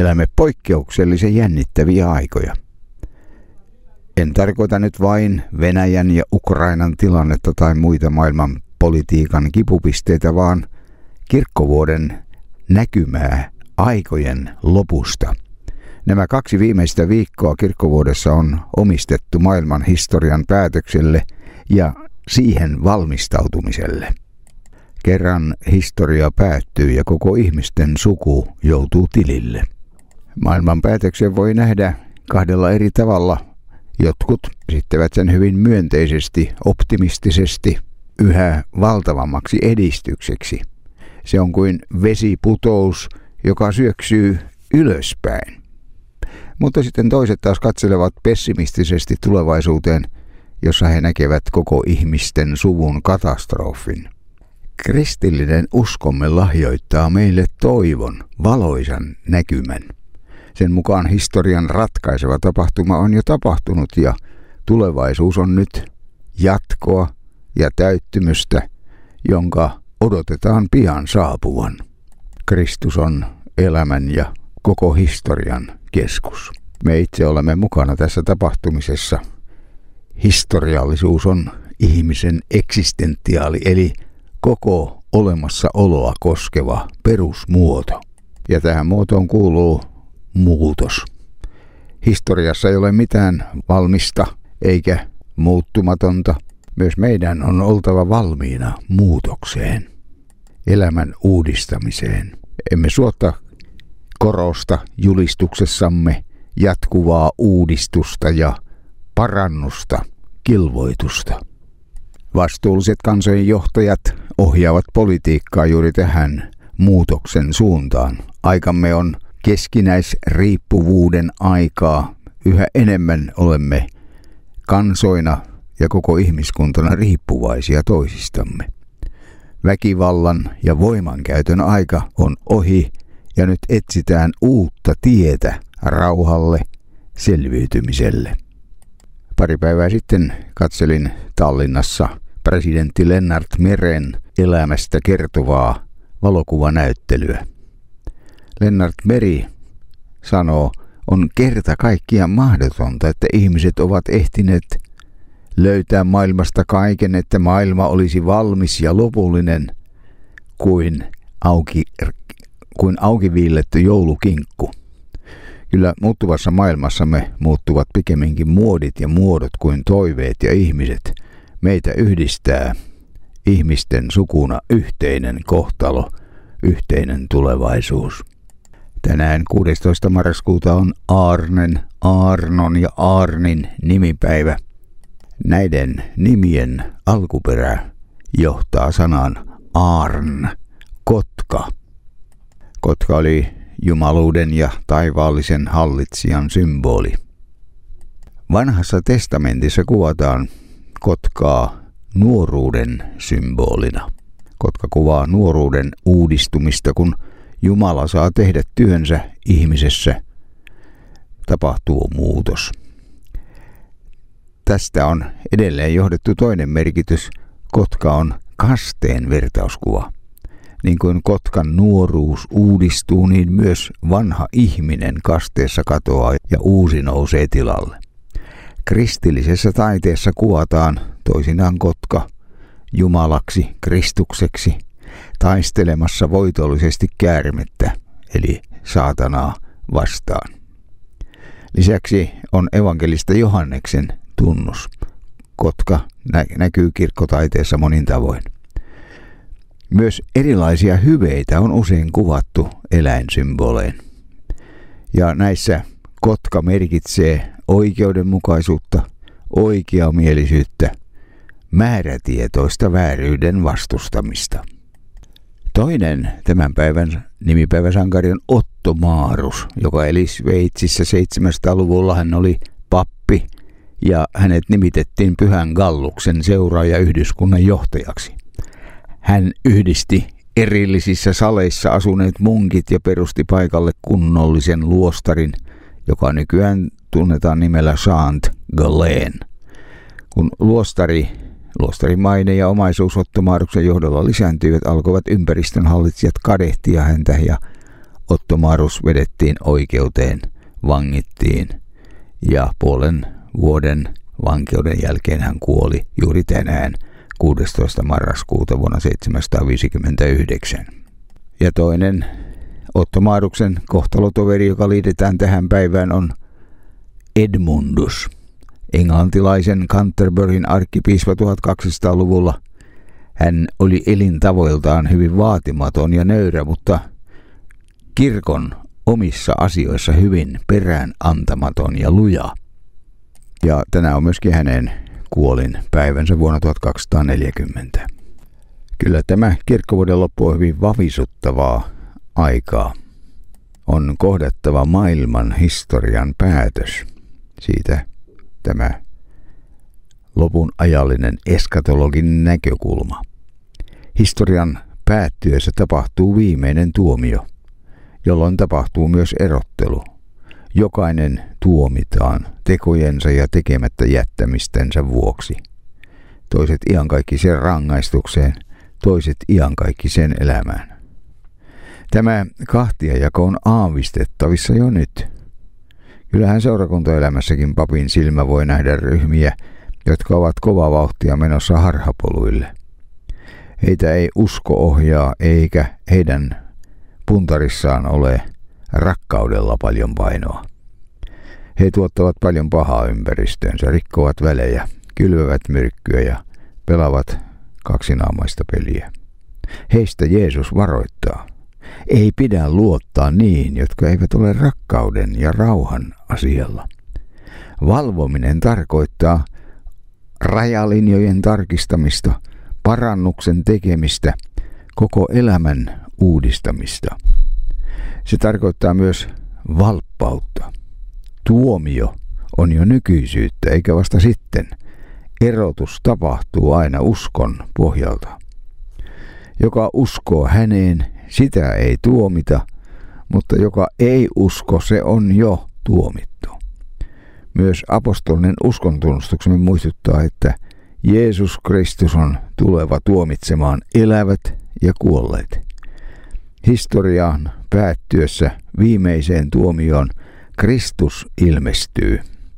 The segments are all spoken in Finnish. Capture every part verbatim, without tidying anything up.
Elämme poikkeuksellisen jännittäviä aikoja. En tarkoita nyt vain Venäjän ja Ukrainan tilannetta tai muita maailman politiikan kipupisteitä, vaan kirkkovuoden näkymää aikojen lopusta. Nämä kaksi viimeistä viikkoa kirkkovuodessa on omistettu maailman historian päätökselle ja siihen valmistautumiselle. Kerran historia päättyy ja koko ihmisten suku joutuu tilille. Maailman päätöksen voi nähdä kahdella eri tavalla. Jotkut esittävät sen hyvin myönteisesti, optimistisesti, yhä valtavammaksi edistykseksi. Se on kuin vesiputous, joka syöksyy ylöspäin. Mutta sitten toiset taas katselevat pessimistisesti tulevaisuuteen, jossa he näkevät koko ihmisten suvun katastrofin. Kristillinen uskomme lahjoittaa meille toivon, valoisan näkymän. Sen mukaan historian ratkaiseva tapahtuma on jo tapahtunut ja tulevaisuus on nyt jatkoa ja täyttymystä, jonka odotetaan pian saapuvan. Kristus on elämän ja koko historian keskus. Me itse olemme mukana tässä tapahtumisessa. Historiallisuus on ihmisen eksistentiaali eli koko olemassaoloa koskeva perusmuoto. Ja tähän muotoon kuuluu muutos. Historiassa ei ole mitään valmista eikä muuttumatonta. Myös meidän on oltava valmiina muutokseen, elämän uudistamiseen. Emme suotta korosta julistuksessamme jatkuvaa uudistusta ja parannusta, kilvoitusta. Vastuulliset kansojen johtajat ohjaavat politiikkaa juuri tähän muutoksen suuntaan. Aikamme on keskinäisriippuvuuden aikaa. Yhä enemmän olemme kansoina ja koko ihmiskuntana riippuvaisia toisistamme. Väkivallan ja voimankäytön aika on ohi ja nyt etsitään uutta tietä rauhalle, selviytymiselle. Pari päivää sitten katselin Tallinnassa presidentti Lennart Meren elämästä kertovaa valokuvanäyttelyä. Lennart Meri sanoo, on kerta kaikkiaan mahdotonta, että ihmiset ovat ehtineet löytää maailmasta kaiken, että maailma olisi valmis ja lopullinen kuin auki, kuin auki viilletty joulukinkku. Kyllä muuttuvassa maailmassamme muuttuvat pikemminkin muodit ja muodot kuin toiveet ja ihmiset. Meitä yhdistää ihmisten sukuna yhteinen kohtalo, yhteinen tulevaisuus. Tänään kuudestoista marraskuuta on Aarnen, Aarnon ja Aarnin nimipäivä. Näiden nimien alkuperä johtaa sanan Aarn, kotka. Kotka oli jumaluuden ja taivaallisen hallitsijan symboli. Vanhassa testamentissa kuvataan kotkaa nuoruuden symbolina. Kotka kuvaa nuoruuden uudistumista, kun Jumala saa tehdä työnsä ihmisessä. Tapahtuu muutos. Tästä on edelleen johdettu toinen merkitys. Kotka on kasteen vertauskuva. Niin kuin kotkan nuoruus uudistuu, niin myös vanha ihminen kasteessa katoaa ja uusi nousee tilalle. Kristillisessä taiteessa kuvataan toisinaan kotka Jumalaksi, Kristukseksi, taistelemassa voitollisesti käärmettä, eli saatanaa vastaan. Lisäksi on evankelista Johanneksen tunnus. Kotka nä- näkyy kirkkotaiteessa monin tavoin. Myös erilaisia hyveitä on usein kuvattu eläinsymbolein. Ja näissä kotka merkitsee oikeudenmukaisuutta, oikeamielisyyttä, määrätietoista vääryyden vastustamista. Toinen tämän päivän nimipäiväsankari on Otto Maarus, joka eli Sveitsissä seitsemänsataa-luvulla. Hän oli pappi ja hänet nimitettiin Pyhän Galluksen seuraajayhdyskunnan johtajaksi. Hän yhdisti erillisissä saleissa asuneet munkit ja perusti paikalle kunnollisen luostarin, joka nykyään tunnetaan nimellä Saint Gallen. Kun luostari, luostarin maine ja omaisuus Otto Maaruksen johdolla lisääntyivät, alkoivat ympäristön hallitsijat kadehtia häntä ja Ottomarus vedettiin oikeuteen, vangittiin ja puolen vuoden vankeuden jälkeen hän kuoli juuri tänään kuudestoista marraskuuta vuonna seitsemänsataaviisikymmentäyhdeksän. Ja toinen Ottomaruksen kohtalotoveri, joka liitetään tähän päivään, on Edmundus, englantilaisen Canterburyn arkkipiispa tuhatkaksisataaluvulla. Hän oli elintavoiltaan hyvin vaatimaton ja nöyrä, mutta kirkon omissa asioissa hyvin perään antamaton ja luja. Ja tänään on myöskin hänen kuolin päivänsä vuonna tuhatkaksisataaneljäkymmentä. Kyllä tämä kirkkovuoden loppu on hyvin vavisuttavaa aikaa. On kohdattava maailman historian päätös. Siitä tämä lopun ajallinen eskatologinen näkökulma. Historian päättyessä tapahtuu viimeinen tuomio, jolloin tapahtuu myös erottelu. Jokainen tuomitaan tekojensa ja tekemättä jättämistensä vuoksi. Toiset iankaikkiseen rangaistukseen, toiset iankaikkiseen elämään. Tämä kahtiajako on aavistettavissa jo nyt. Kyllähän seurakuntaelämässäkin papin silmä voi nähdä ryhmiä, jotka ovat kovaa vauhtia menossa harhapoluille. Heitä ei usko ohjaa eikä heidän puntarissaan ole rakkaudella paljon painoa. He tuottavat paljon pahaa ympäristöönsä, rikkovat välejä, kylvävät myrkkyä ja pelaavat kaksinaamaista peliä. Heistä Jeesus varoittaa. Ei pidä luottaa niihin, jotka eivät ole rakkauden ja rauhan asialla. Valvominen tarkoittaa rajalinjojen tarkistamista, parannuksen tekemistä, koko elämän uudistamista. Se tarkoittaa myös valppautta. Tuomio on jo nykyisyyttä eikä vasta sitten. Erotus tapahtuu aina uskon pohjalta. Joka uskoo häneen, sitä ei tuomita, mutta joka ei usko, se on jo tuomittu. Myös apostolinen uskontunnustuksemme muistuttaa, että Jeesus Kristus on tuleva tuomitsemaan elävät ja kuolleet. Historiaan päättyessä viimeiseen tuomioon Kristus ilmestyy.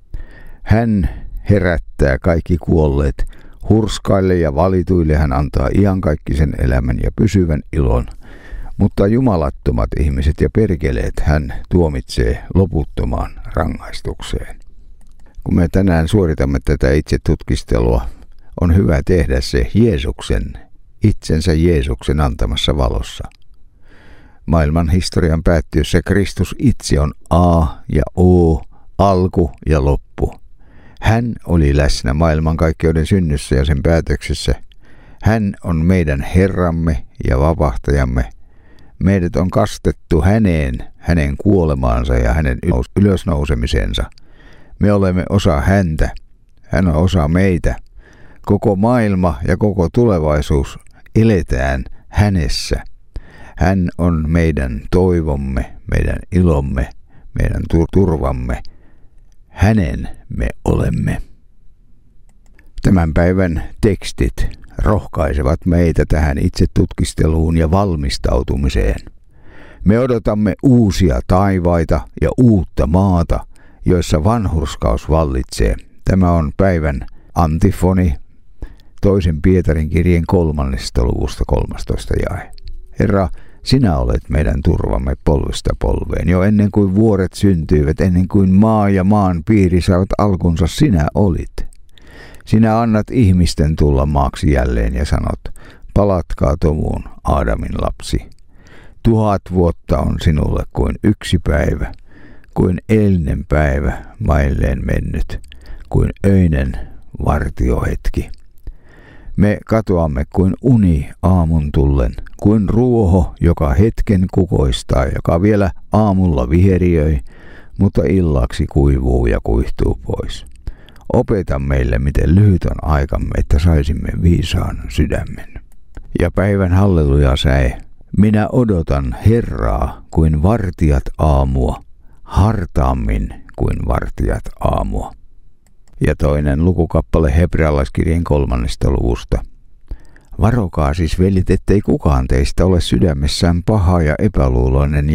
Hän herättää kaikki kuolleet, hurskaille ja valituille hän antaa iankaikkisen elämän ja pysyvän ilon, mutta jumalattomat ihmiset ja perkeleet hän tuomitsee loputtomaan rangaistukseen. Kun me tänään suoritamme tätä itsetutkistelua, on hyvä tehdä se Jeesuksen, itsensä Jeesuksen antamassa valossa. Maailman historian päättyessä Kristus itse on A ja O, alku ja loppu. Hän oli läsnä maailmankaikkeuden synnyssä ja sen päätöksessä. Hän on meidän Herramme ja vapahtajamme. Meidät on kastettu häneen, hänen kuolemaansa ja hänen ylösnousemisensa. Me olemme osa häntä. Hän on osa meitä. Koko maailma ja koko tulevaisuus eletään hänessä. Hän on meidän toivomme, meidän ilomme, meidän turvamme. Hänen me olemme. Tämän päivän tekstit rohkaisevat meitä tähän itsetutkisteluun ja valmistautumiseen. Me odotamme uusia taivaita ja uutta maata, joissa vanhurskaus vallitsee. Tämä on päivän antifoni toisen Pietarin kirjeen kolmannesta luvusta kolmastoista jae. Herra, sinä olet meidän turvamme polvesta polveen. Jo ennen kuin vuoret syntyivät, ennen kuin maa ja maan piiri saivat alkunsa, sinä olit. Sinä annat ihmisten tulla maaksi jälleen ja sanot, palatkaa tomuun, Aadamin lapsi. Tuhat vuotta on sinulle kuin yksi päivä, kuin eilinen päivä mailleen mennyt, kuin öinen vartiohetki. Me katoamme kuin uni aamun tullen, kuin ruoho, joka hetken kukoistaa, joka vielä aamulla viheriöi, mutta illaksi kuivuu ja kuihtuu pois. Opeta meille, miten lyhyt on aikamme, että saisimme viisaan sydämen. Ja päivän halleluja säe. Minä odotan Herraa kuin vartijat aamua, hartaammin kuin vartijat aamua. Ja toinen lukukappale hebrealaiskirjeen kolmannesta luvusta. Varokaa siis, velit, ettei kukaan teistä ole sydämessään paha ja epäluuloinen ja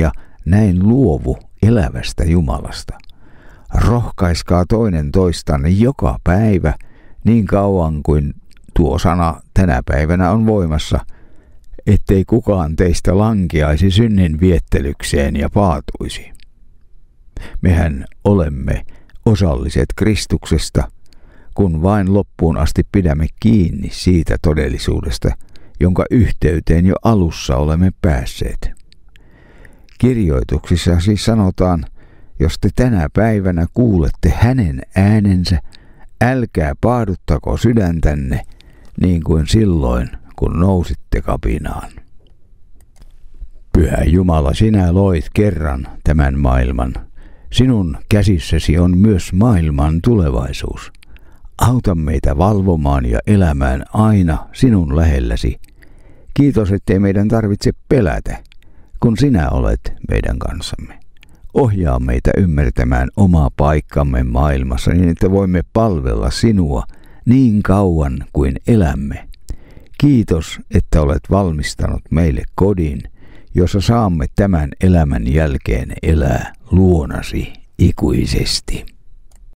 näin luovu elävästä Jumalasta. Rohkaiskaa toinen toistanne joka päivä niin kauan kuin tuo sana tänä päivänä on voimassa, ettei kukaan teistä lankeaisi synnin viettelykseen ja paatuisi. Mehän olemme osalliset Kristuksesta, kun vain loppuun asti pidämme kiinni siitä todellisuudesta, jonka yhteyteen jo alussa olemme päässeet. Kirjoituksissa siis sanotaan, jos te tänä päivänä kuulette hänen äänensä, älkää paaduttako sydäntänne niin kuin silloin, kun nousitte kapinaan. Pyhä Jumala, sinä loit kerran tämän maailman. Sinun käsissäsi on myös maailman tulevaisuus. Auta meitä valvomaan ja elämään aina sinun lähelläsi. Kiitos, ettei meidän tarvitse pelätä, kun sinä olet meidän kanssamme. Ohjaa meitä ymmärtämään omaa paikkamme maailmassa niin, että voimme palvella sinua niin kauan kuin elämme. Kiitos, että olet valmistanut meille kodin, jossa saamme tämän elämän jälkeen elää luonasi ikuisesti.